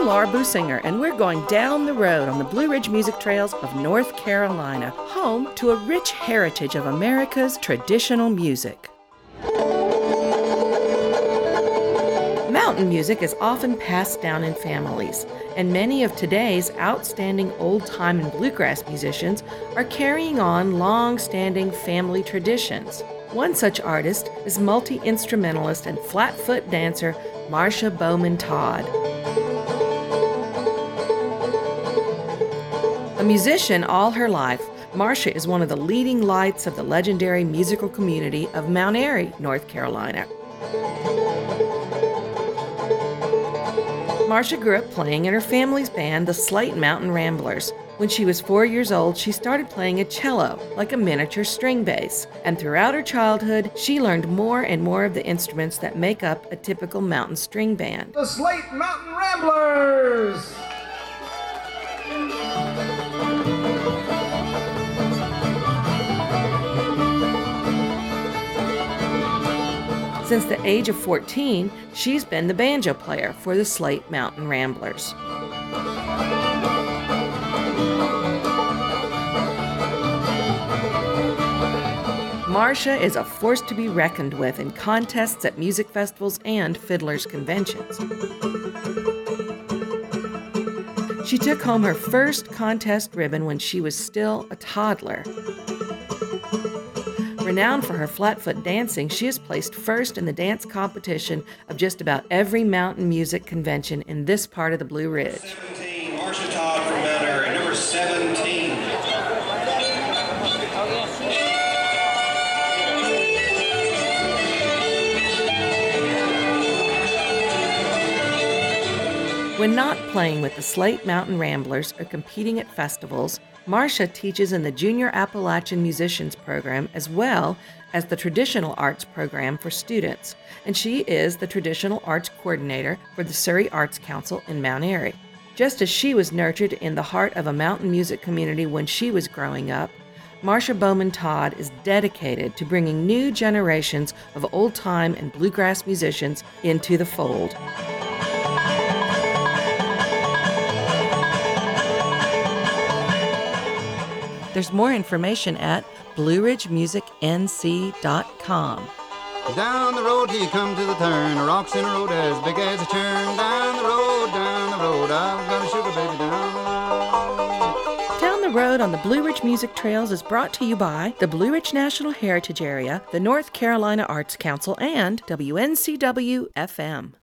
Laura Businger, and we're going down the road on the Blue Ridge Music Trails of North Carolina, home to a rich heritage of America's traditional music. Mountain music is often passed down in families, and many of today's outstanding old-time and bluegrass musicians are carrying on long-standing family traditions. One such artist is multi-instrumentalist and flatfoot dancer Marcia Bowman Todd. A musician all her life, Marcia is one of the leading lights of the legendary musical community of Mount Airy, North Carolina. Marcia grew up playing in her family's band, the Slate Mountain Ramblers. When she was 4 years old, she started playing a cello, like a miniature string bass. And throughout her childhood, she learned more and more of the instruments that make up a typical mountain string band. The Slate Mountain Ramblers! Since the age of 14, she's been the banjo player for the Slate Mountain Ramblers. Marcia is a force to be reckoned with in contests at music festivals and fiddlers' conventions. She took home her first contest ribbon when she was still a toddler. Renowned for her flatfoot dancing, she has placed first in the dance competition of just about every mountain music convention in this part of the Blue Ridge. 17, Marcia Todd from Mount Airy, number 17. When not playing with the Slate Mountain Ramblers or competing at festivals, Marcia teaches in the Junior Appalachian Musicians Program as well as the Traditional Arts Program for students, and she is the Traditional Arts Coordinator for the Surrey Arts Council in Mount Airy. Just as she was nurtured in the heart of a mountain music community when she was growing up, Marcia Bowman Todd is dedicated to bringing new generations of old-time and bluegrass musicians into the fold. There's more information at BlueRidgeMusicNC.com. Down the road till you come to the turn, a rocks in a road as big as a churn. Down the road, I've got a sugar baby down the road. Down the Road on the Blue Ridge Music Trails is brought to you by the Blue Ridge National Heritage Area, the North Carolina Arts Council, and WNCW-FM.